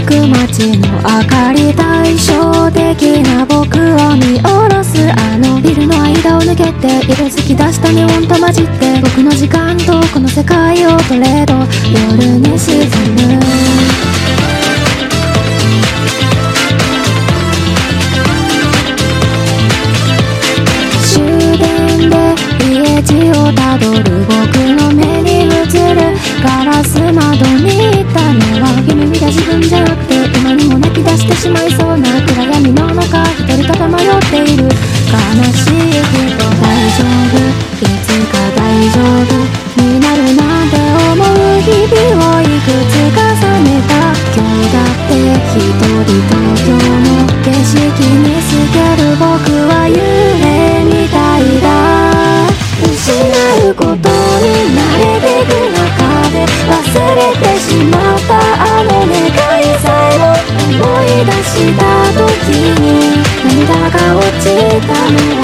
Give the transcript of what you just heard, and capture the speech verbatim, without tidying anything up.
く街の明かり、対照的な僕を見下ろすあのビルの間を抜けて、色づき出したネオンと混じって、僕の時間とこの世界をトレード、夜に沈む終電で家路をたどる僕の目に映るガラス窓にいたのは夢見た自分じゃなくて、今にも泣き出してしまいそうな暗闇の中、一人たまよっている悲しい人。大丈夫、いつか大丈夫になるなんて思う日々をいくつ重ねた。今日だって一人東京の景色に透ける僕は幽霊みたいだ。失うことに慣れてく中で忘れてしまったあの願いさえも思い出した時に涙が落ちたの